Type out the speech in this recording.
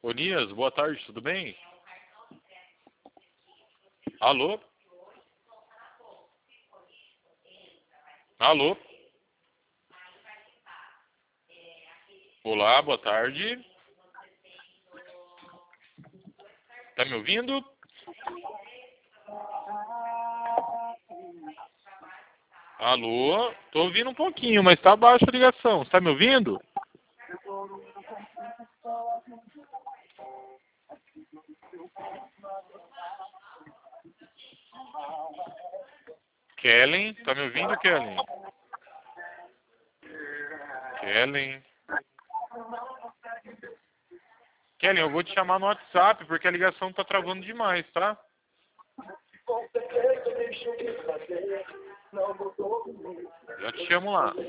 Onias, boa tarde, tudo bem? Alô? Alô? Olá, boa tarde. Tá me ouvindo? Alô? Tô ouvindo um pouquinho, mas tá baixa a ligação. Você tá me ouvindo? Kellen, tá me ouvindo, Kellen? Kellen. Kellen, eu vou te chamar no WhatsApp porque a ligação tá travando demais, tá? Já te chamo lá.